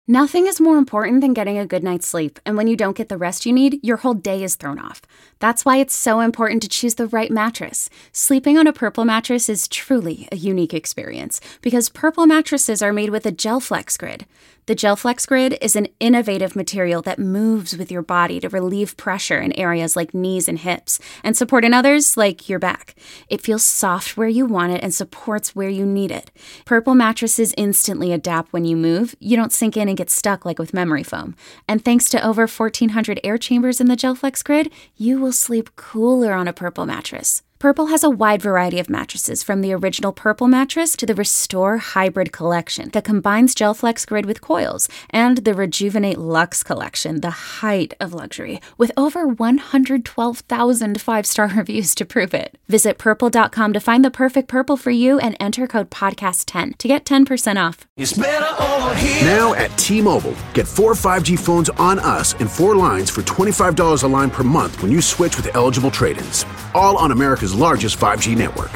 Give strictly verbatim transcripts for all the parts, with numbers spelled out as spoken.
Nothing is more important than getting a good night's sleep, and when you don't get the rest you need, your whole day is thrown off. That's why it's so important to choose the right mattress. Sleeping on a Purple mattress is truly a unique experience, because Purple mattresses are made with a GelFlex Grid. The GelFlex Grid is an innovative material that moves with your body to relieve pressure in areas like knees and hips, and support in others like your back. It feels soft where you want it and supports where you need it. Purple mattresses instantly adapt when you move. You don't sink in and get stuck like with memory foam. And thanks to over fourteen hundred air chambers in the GelFlex Grid, you will sleep cooler on a Purple mattress. Purple has a wide variety of mattresses, from the original Purple mattress to the Restore Hybrid collection that combines GelFlex Grid with coils, and the Rejuvenate Luxe collection, the height of luxury, with over one hundred twelve thousand five-star reviews to prove it. Visit purple dot com to find the perfect Purple for you and enter code podcast ten to get ten percent off. It's better over here. Now at T-Mobile, get four five G phones on us and four lines for twenty-five dollars a line per month when you switch with eligible trade-ins. All on America's largest five G network.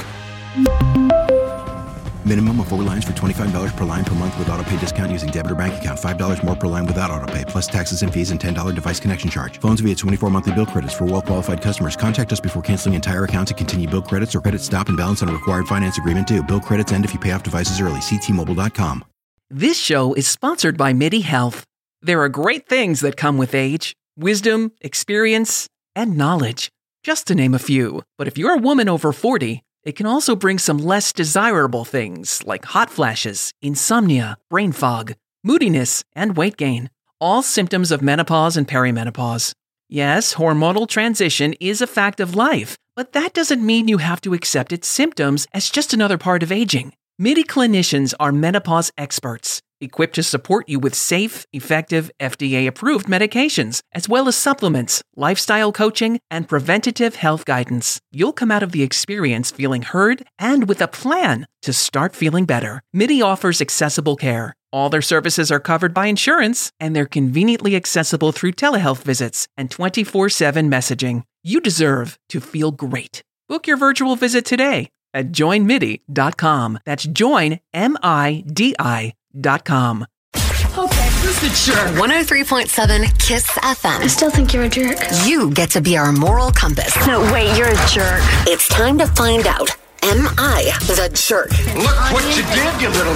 Minimum of four lines for twenty-five dollars per line per month with autopay discount using debit or bank account. five dollars more per line without autopay, plus taxes and fees and ten dollars device connection charge. Phones via twenty-four monthly bill credits for well-qualified customers. Contact us before canceling entire account to continue bill credits or credit stop and balance on a required finance agreement due. Bill credits end if you pay off devices early. See T Mobile dot com. This show is sponsored by MIDI Health. There are great things that come with age. Wisdom, experience, and knowledge. Just to name a few. But if you're a woman over forty, it can also bring some less desirable things like hot flashes, insomnia, brain fog, moodiness, and weight gain. All symptoms of menopause and perimenopause. Yes, hormonal transition is a fact of life, but that doesn't mean you have to accept its symptoms as just another part of aging. MIDI clinicians are menopause experts, equipped to support you with safe, effective, F D A-approved medications, as well as supplements, lifestyle coaching, and preventative health guidance. You'll come out of the experience feeling heard and with a plan to start feeling better. MIDI offers accessible care. All their services are covered by insurance, and they're conveniently accessible through telehealth visits and twenty-four seven messaging. You deserve to feel great. Book your virtual visit today at join midi dot com. That's join, M I D I dot com. Okay, who's the jerk? one oh three point seven KISS F M. I still think you're a jerk. You get to be our moral compass. No, wait, you're a jerk. It's time to find out, am I the jerk? Look what you did, you little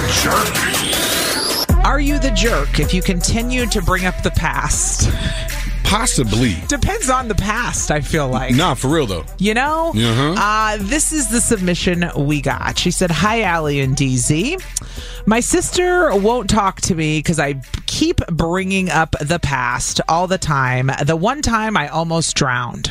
jerk. Are you the jerk if you continue to bring up the past? Possibly. Depends on the past, I feel like. Nah, for real, though. You know? Uh-huh. Uh, this is the submission we got. She said, hi, Allie and D Z. My sister won't talk to me because I keep bringing up the past all the time. The one time I almost drowned.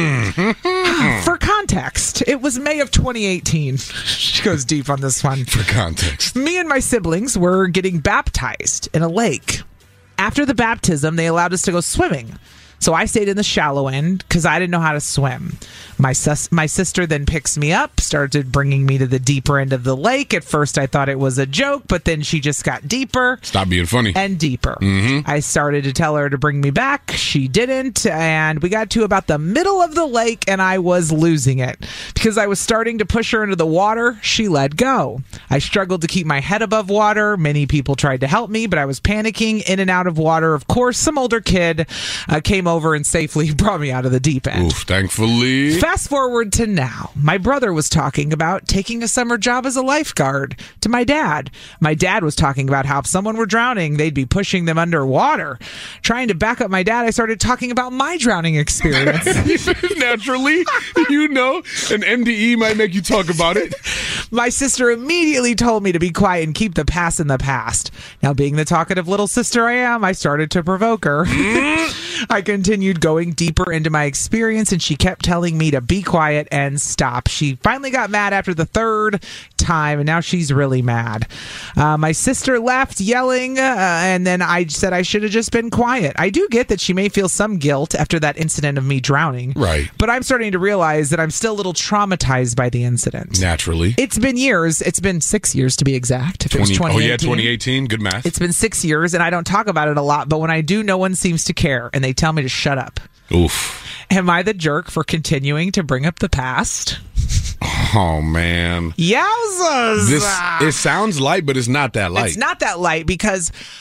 Mm-hmm. For context, it was May of twenty eighteen. She goes deep on this one. For context. Me and my siblings were getting baptized in a lake. After the baptism, they allowed us to go swimming. So I stayed in the shallow end because I didn't know how to swim. My sus- my sister then picks me up, started bringing me to the deeper end of the lake. At first, I thought it was a joke, but then she just got deeper. Stop being funny. And deeper. Mm-hmm. I started to tell her to bring me back. She didn't. And we got to about the middle of the lake, and I was losing it. Because I was starting to push her into the water, she let go. I struggled to keep my head above water. Many people tried to help me, but I was panicking in and out of water. Of course, some older kid uh, came over and safely brought me out of the deep end. Oof, thankfully. Fast forward to now. My brother was talking about taking a summer job as a lifeguard to my dad. My dad was talking about how if someone were drowning, they'd be pushing them underwater. Trying to back up my dad, I started talking about my drowning experience. Naturally, you know, an M D E might make you talk about it. My sister immediately told me to be quiet and keep the past in the past. Now, being the talkative little sister I am, I started to provoke her. Mm. I continued going deeper into my experience, and she kept telling me to be quiet and stop. She finally got mad after the third time, and now she's really mad. Uh, my sister left yelling, uh, and then I said I should have just been quiet. I do get that she may feel some guilt after that incident of me drowning. Right. But I'm starting to realize that I'm still a little traumatized by the incident. Naturally. It's been years. It's been six years to be exact. If twenty, it was oh, yeah, twenty eighteen. Good math. It's been six years, and I don't talk about it a lot, but when I do, no one seems to care, and they tell me to shut up. Oof. Am I the jerk for continuing to bring up the past? Oh, man. Yowzas. This, it sounds light, but it's not that light. It's not that light because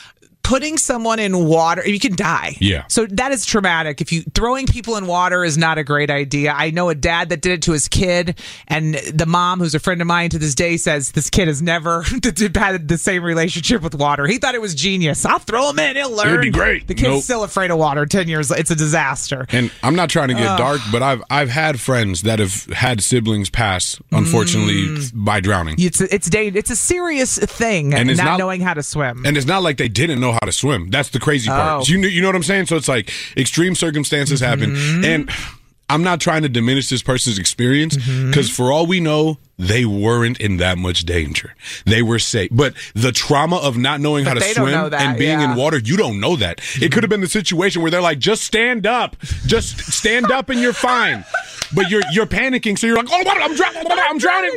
putting someone in water, you can die. Yeah. So that is traumatic. If you throwing people in water is not a great idea. I know a dad that did it to his kid, and the mom, who's a friend of mine to this day, says this kid has never had the same relationship with water. He thought it was genius. I'll throw him in. He'll learn. It'd be great. The kid's Nope. still afraid of water. Ten years. It's a disaster. And I'm not trying to get Uh, dark, but I've I've had friends that have had siblings pass, unfortunately, Mm. by drowning. It's it's da- it's a serious thing. And it's not, not- knowing how to swim. And it's not like they didn't know how to swim. That's the crazy part. Oh. You know, you know what I'm saying? So it's like extreme circumstances happen. And I'm not trying to diminish this person's experience because for all we know, they weren't in that much danger. They were safe. But the trauma of not knowing But how to they don't swim know that, and being yeah. in water, you don't know that. It could have been the situation where they're like, just stand up. Just stand up and you're fine. But you're you're panicking, so you're like, oh, I'm drowning, I'm drowning.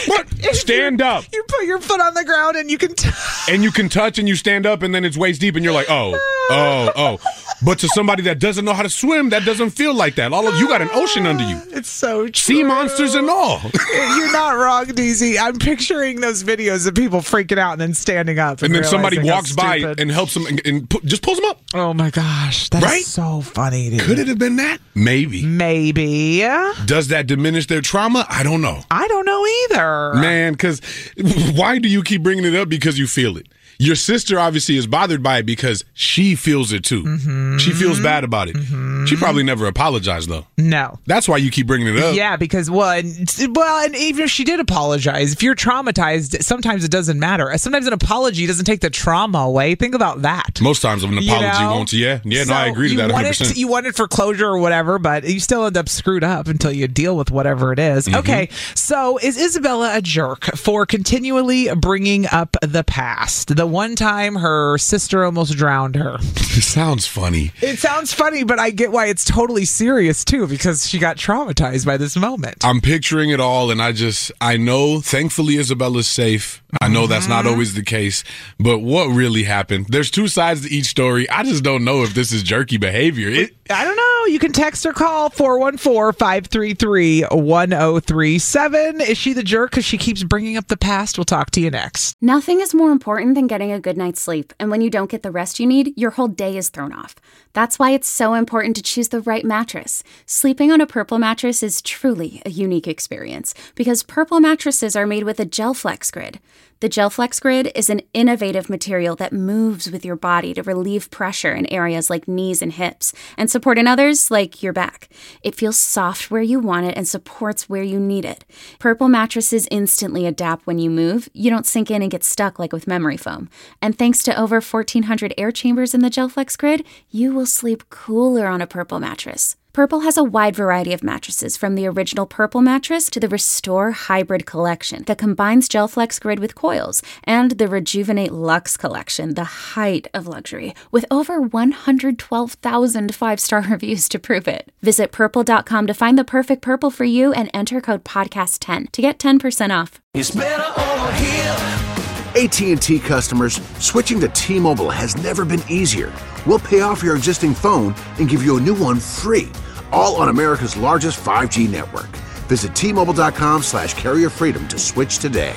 Stand up. You put your foot on the ground and you can t- And you can touch and you stand up and then it's waist deep and you're like, oh, oh, oh. But to somebody that doesn't know how to swim, that doesn't feel like that. All of you got an ocean under you. It's so true. Sea monsters and all. You're not wrong, D Z. I'm picturing those videos of people freaking out and then standing up. And, And then somebody realizing how walks by stupid. and helps them and, and pu- just pulls them up. Oh my gosh. That's Right? so funny, dude. Could it have been that? Maybe. Maybe. Does that diminish their trauma? I don't know. I don't know either. Man, because why do you keep bringing it up? Because you feel it. Your sister obviously is bothered by it because she feels it too. Mm-hmm. She feels bad about it. Mm-hmm. She probably never apologized though. No. That's why you keep bringing it up. Yeah, because well, and, well, and even if she did apologize, if you're traumatized, sometimes it doesn't matter. Sometimes an apology doesn't take the trauma away. Think about that. Most times an You apology know? won't. Yeah, yeah. So No, I agree to you that one want hundred it- percent. You want it for closure or whatever, but you still end up screwed up until you deal with whatever it is. Mm-hmm. Okay, so is Isabella a jerk for continually bringing up the past? The one time her sister almost drowned her. It sounds funny. It sounds funny, but I get why it's totally serious too, because she got traumatized by this moment. I'm picturing it all, and I just, I know, thankfully, Isabella's safe. I know that's not always the case, but what really happened? There's two sides to each story. I just don't know if this is jerky behavior. It, I don't know. You can text or call four one four, five three three, one zero three seven. Is she the jerk because she keeps bringing up the past? We'll talk to you next. Nothing is more important than getting a good night's sleep, and when you don't get the rest you need, your whole day is thrown off. That's why it's so important to choose the right mattress. Sleeping on a Purple mattress is truly a unique experience because Purple mattresses are made with a GelFlex grid. The GelFlex grid is an innovative material that moves with your body to relieve pressure in areas like knees and hips and support in others like your back. It feels soft where you want it and supports where you need it. Purple mattresses instantly adapt when you move. You don't sink in and get stuck like with memory foam. And thanks to over fourteen hundred air chambers in the GelFlex grid, you will sleep cooler on a Purple mattress. Purple has a wide variety of mattresses, from the original Purple mattress to the Restore Hybrid collection that combines GelFlex grid with coils, and the Rejuvenate Luxe collection, the height of luxury, with over one hundred twelve thousand five-star reviews to prove it. Visit purple dot com to find the perfect Purple for you and enter code podcast ten to get ten percent off. It's better over here. A T and T customers, switching to T-Mobile has never been easier. We'll pay off your existing phone and give you a new one free, all on America's largest five G network. Visit T Mobile dot com slash carrier freedom to switch today.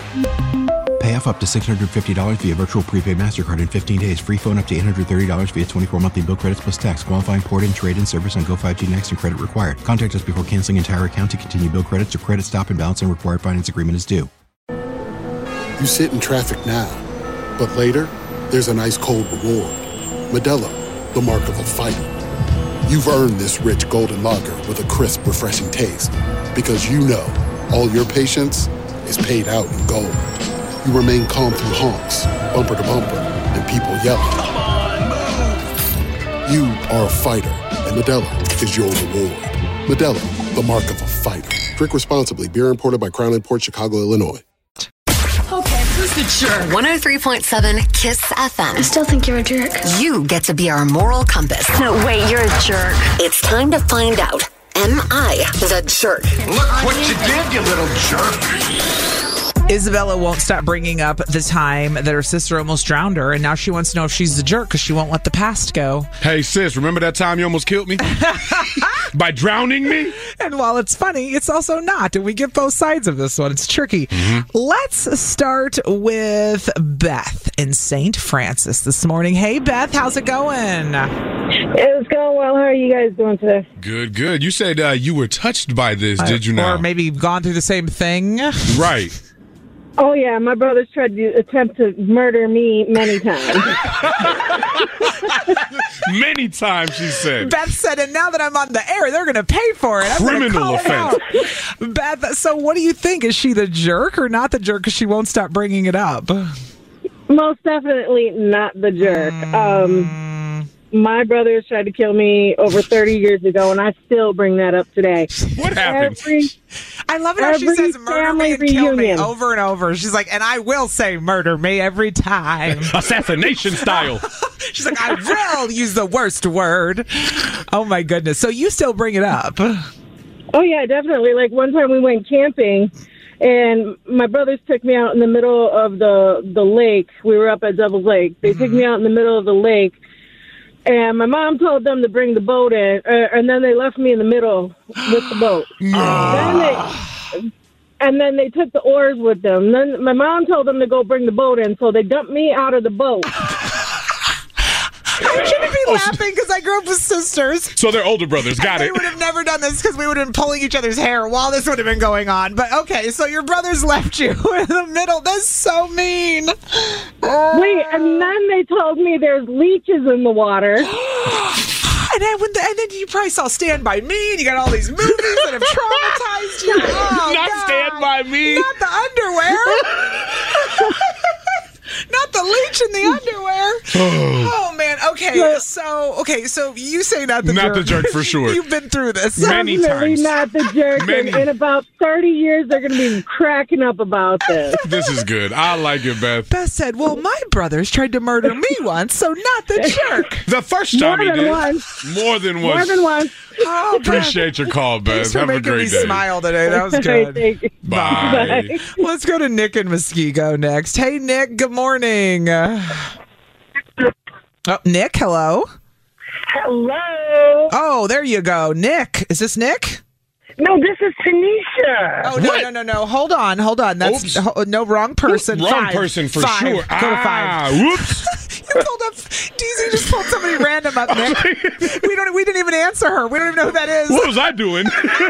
Pay off up to six hundred fifty dollars via virtual prepaid MasterCard in fifteen days. Free phone up to eight hundred thirty dollars via twenty-four monthly bill credits plus tax. Qualifying port-in, trade-in service on Go five G Next and credit required. Contact us before canceling entire account to continue bill credits or credit stop and balance and required finance agreement is due. You sit in traffic now, but later, there's an ice-cold reward. Modelo, the mark of a fighter. You've earned this rich golden lager with a crisp, refreshing taste. Because you know, all your patience is paid out in gold. You remain calm through honks, bumper to bumper, and people yelling. Come on, move! You are a fighter, and Modelo is your reward. Modelo, the mark of a fighter. Drink responsibly. Beer imported by Crown Imports, Chicago, Illinois. Okay, who's the jerk? one oh three point seven KISS F M. I still think you're a jerk. You get to be our moral compass. No, wait, you're a jerk. It's time to find out. Am I the jerk? Look what you did, you little jerk. Isabella won't stop bringing up the time that her sister almost drowned her, and now she wants to know if she's the jerk because she won't let the past go. Hey, sis, remember that time you almost killed me? By drowning me? And while it's funny, it's also not. And we get both sides of this one. It's tricky. Mm-hmm. Let's start with Beth. in Saint Francis this morning. Hey, Beth, how's it going? It's going well. How are you guys doing today? Good, good. You said uh, you were touched by this, did you uh, not? Or maybe gone through the same thing? Right. Oh, yeah. My brothers tried to attempt to murder me many times. Many times, she said. Beth said, and now that I'm on the air, they're going to pay for it. I'm Criminal offense. It Beth, so what do you think? Is she the jerk or not the jerk because she won't stop bringing it up? Most definitely not the jerk. Mm. Um, my brothers tried to kill me over thirty years ago, and I still bring that up today. What happened? Every, I love it how she says murder me and reunion. kill me over and over. She's like, and I will say murder me every time. Assassination style. She's like, I will use the worst word. Oh, my goodness. So you still bring it up? Oh, yeah, definitely. Like, one time we went camping, and my brothers took me out in the middle of the, the lake. We were up at Devil's Lake. They mm-hmm. took me out in the middle of the lake, and my mom told them to bring the boat in, uh, and then they left me in the middle with the boat. No. Then they, and then they took the oars with them. Then my mom told them to go bring the boat in, so they dumped me out of the boat. I shouldn't be laughing because I grew up with sisters. So they're older brothers. Got and it. We would have never done this because we would have been pulling each other's hair while this would have been going on. But okay, so your brothers left you in the middle. That's so mean. Uh, Wait, and then they told me there's leeches in the water. And then, when the, and then you probably saw Stand By Me, and you got all these movies that have traumatized you. Oh, Not God. Stand By Me. Not the underwear. Not the leech in the underwear. Oh, man. Okay, so okay, so you say not the not jerk. Not the jerk for sure. You've been through this. Many Definitely times. not the jerk. Many. In, in about thirty years, they're going to be cracking up about this. This is good. I like it, Beth. Beth said, well, my brothers tried to murder me once, so not the jerk. The first time More he than did. once. More than once. More than once. Oh, Appreciate your call, Beth. Thanks for Have a making great me day. smile today. That was good. Thank you. Bye. Bye. Let's go to Nick in Muskego next. Hey, Nick. Good morning. Oh, Nick, hello. Hello. Oh, there you go. Nick. Is this Nick? No, this is Tanisha. Oh, no, no, no, no. Hold on. Hold on. That's ho- no wrong person. Wrong Five. person for Five. sure. Go ah, to five. Whoops. You pulled up. D Z just pulled somebody random up, Nick. We don't. We didn't even answer her. We don't even know who that is. What was I doing?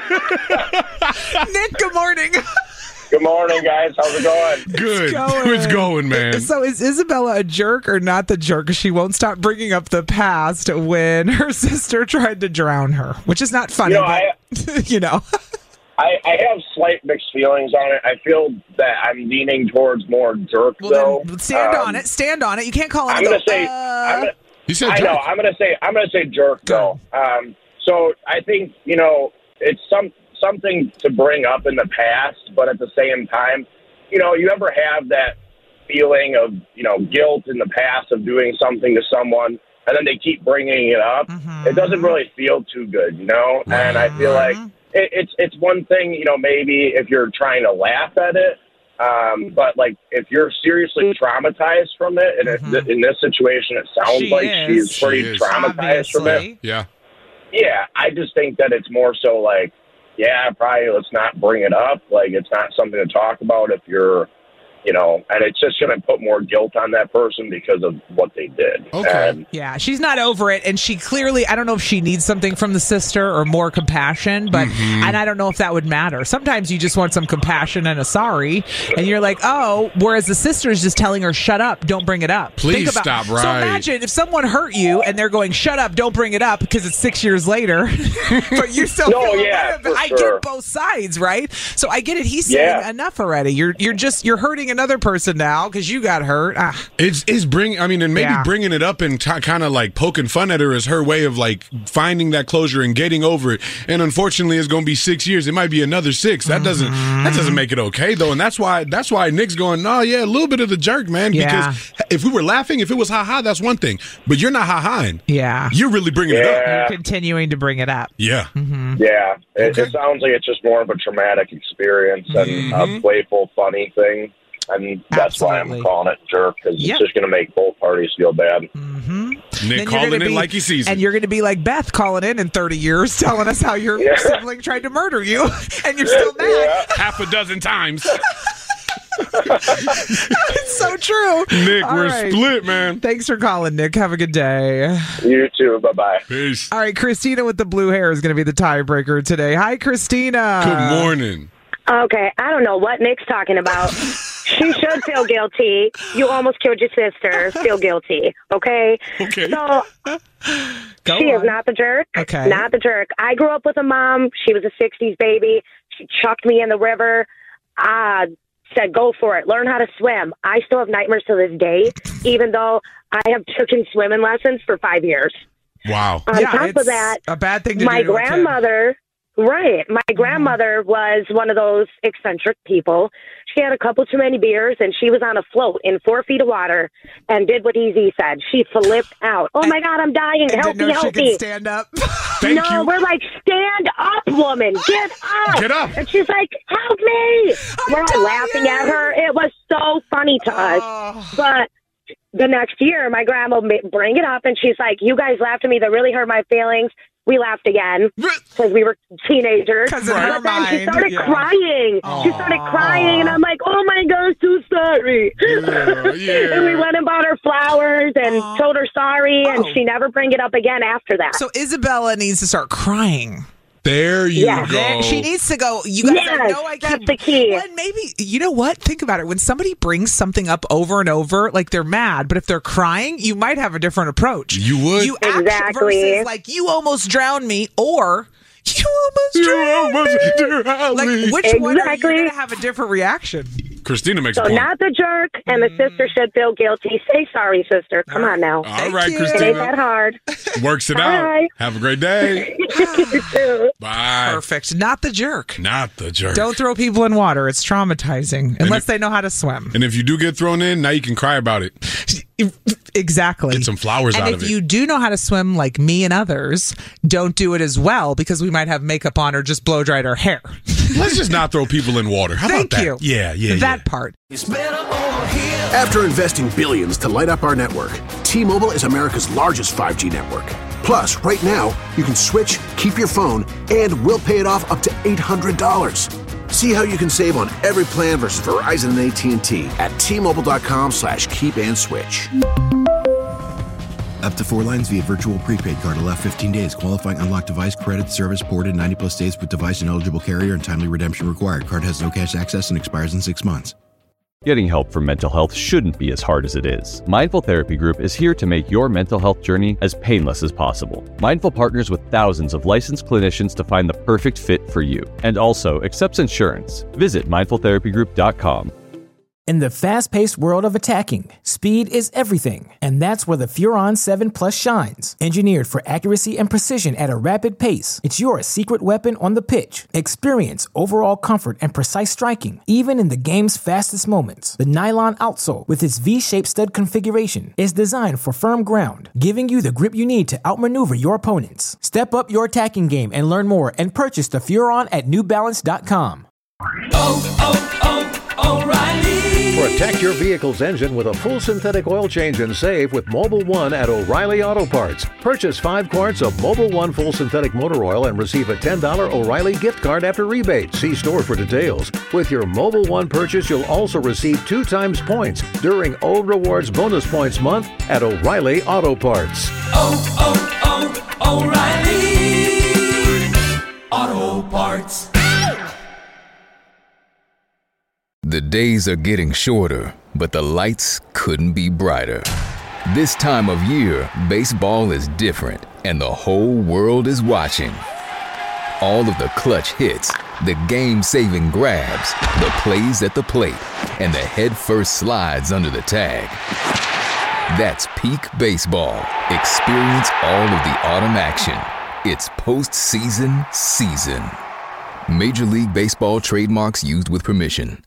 Nick, good morning. Good morning, guys. How's it going? Good. It's going. It's going, man. So is Isabella a jerk or not the jerk? She won't stop bringing up the past when her sister tried to drown her, which is not funny. You know, but, I, you know. I, I have slight mixed feelings on it. I feel that I'm leaning towards more jerk, Well, though. then stand Um, on it. Stand on it. You can't call it. I'm and gonna go, say. uh, I'm gonna, You said I jerk. know. I'm gonna say. I'm gonna say jerk, Go. though. Um, so I think you know it's some something to bring up in the past, but at the same time, you know, you ever have that feeling of you know guilt in the past of doing something to someone, and then they keep bringing it up. Mm-hmm. It doesn't really feel too good, you know. And I feel like it, it's it's one thing, you know, maybe if you're trying to laugh at it. Um, but like, if you're seriously traumatized from it, and Mm-hmm. if, in this situation, it sounds She like is. she's pretty She is. traumatized from Obviously. it. Yeah. Yeah, I just think that it's more so like, yeah, probably let's not bring it up. Like, it's not something to talk about if you're, you know, and it's just going to put more guilt on that person because of what they did. Okay. And, Yeah, she's not over it, and she clearly, I don't know if she needs something from the sister or more compassion, but, Mm-hmm. and I don't know if that would matter. Sometimes you just want some compassion and a sorry, and you're like, oh, whereas the sister is just telling her, shut up, don't bring it up. Please Think about, stop, right. So imagine if someone hurt you, and they're going, shut up, don't bring it up, because it's six years later, but you still No, feel yeah, aware of it. for I sure. get both sides, right? So I get it. He's saying Yeah. enough already. You're, you're just, you're hurting another person now, because you got hurt. Ah. It's it's bring. I mean, and maybe Yeah. bringing it up and t- kind of like poking fun at her is her way of like finding that closure and getting over it. And unfortunately, it's going to be six years. It might be another six. That doesn't that doesn't make it okay though. And that's why that's why Nick's going. No, yeah, a little bit of the jerk, man. Yeah. Because if we were laughing, if it was ha ha, that's one thing. But you're not ha haing. Yeah. You're really bringing it up. Yeah. You're continuing to bring it up. Yeah. yeah, it, Okay. it sounds like it's just more of a traumatic experience and Mhm. a playful, funny thing. And that's why Absolutely. I'm calling it jerk, because Yep. it's just going to make both parties feel bad. Mm-hmm. Nick Then you're calling gonna it be- like he sees And it. you're going to be like Beth calling in in thirty years, telling us how your Yeah. sibling tried to murder you, and you're still mad. Yeah. Half a dozen times. It's so true. Nick, All we're right. split, man. Thanks for calling, Nick. Have a good day. You too. Bye-bye. Peace. All right, Christina with the blue hair is going to be the tiebreaker today. Hi, Christina. Good morning. Okay, I don't know what Nick's talking about. She should feel guilty. You almost killed your sister. Feel guilty, okay? Okay. So Go she on. is not the jerk. Okay. Not the jerk. I grew up with a mom. She was a sixties baby. She chucked me in the river. I said, go for it. Learn how to swim. I still have nightmares to this day, even though I have taken swimming lessons for five years. Wow. On Yeah, top it's of that, a bad thing to my do to a kid. grandmother, right, my grandmother was one of those eccentric people. She had a couple too many beers, and she was on a float in four feet of water and did what Easy said. She flipped out. Oh, my God, I'm dying. And Help didn't me, know help she me. could stand up. Thank no, you. we're like, stand up, woman. Get up. Get up. And she's like, help me. We're all dying. laughing at her. It was so funny to us. Oh. But the next year, my grandma would bring it up, and she's like, you guys laughed at me. That really hurt my feelings. We laughed again because we were teenagers. 'Cause in But her then she mind, started yeah. crying. She started crying, and I'm like, oh, my God, so sorry. Yeah, yeah. And we went and bought her flowers and told her sorry, and Oh. she never bring it up again after that. So Isabella needs to start crying. There you Yeah. go. There- She needs to go. You guys, I Yes, know I that's keep. the key. Well, and maybe you know what? Think about it. When somebody brings something up over and over, like they're mad, but if they're crying, you might have a different approach. You would. You act Exactly. versus like you almost drowned me, or you almost You drowned almost me. drowned Like me. which one are you Exactly. going to have a different reaction? Christina makes So a point. not the jerk, and the sister should feel guilty. Say sorry, sister. Come on now. All Thank right, you. It ain't that Christina. hard. Works it Bye. out. Have a great day. You too. Bye. Perfect. Not the jerk. Not the jerk. Don't throw people in water. It's traumatizing unless if- they know how to swim. And if you do get thrown in, now you can cry about it. Exactly. Get some flowers and out if of it. you do know how to swim like me and others, don't do it as well because we might have makeup on or just blow dried our hair. Let's just not throw people in water. How Thank about that? you. Yeah, yeah, That yeah. part. After investing billions to light up our network, T-Mobile is America's largest five G network. Plus, right now, you can switch, keep your phone, and we'll pay it off up to eight hundred dollars. See how you can save on every plan versus Verizon and A T and T at T-Mobile.com slash keep and switch. Up to four lines via virtual prepaid card. Allow fifteen days. Qualifying unlocked device credit service ported ninety plus days with device and eligible carrier and timely redemption required. Card has no cash access and expires in six months. Getting help for mental health shouldn't be as hard as it is. Mindful Therapy Group is here to make your mental health journey as painless as possible. Mindful partners with thousands of licensed clinicians to find the perfect fit for you, and also accepts insurance. Visit mindful therapy group dot com. In the fast-paced world of attacking, speed is everything, and that's where the Furon seven Plus shines. Engineered for accuracy and precision at a rapid pace, it's your secret weapon on the pitch. Experience overall comfort and precise striking, even in the game's fastest moments. The nylon outsole, with its V-shaped stud configuration, is designed for firm ground, giving you the grip you need to outmaneuver your opponents. Step up your attacking game and learn more, and purchase the Furon at new balance dot com. Oh, oh, oh, O'Reilly. Protect your vehicle's engine with a full synthetic oil change and save with Mobil one at O'Reilly Auto Parts. Purchase five quarts of Mobil one full synthetic motor oil and receive a ten dollars O'Reilly gift card after rebate. See store for details. With your Mobil one purchase, you'll also receive two times points during Old Rewards Bonus Points Month at O'Reilly Auto Parts. Oh, oh, oh, O'Reilly Auto Parts. The days are getting shorter, but the lights couldn't be brighter. This time of year, baseball is different, and the whole world is watching. All of the clutch hits, the game-saving grabs, the plays at the plate, and the head-first slides under the tag. That's peak baseball. Experience all of the autumn action. It's postseason season. Major League Baseball trademarks used with permission.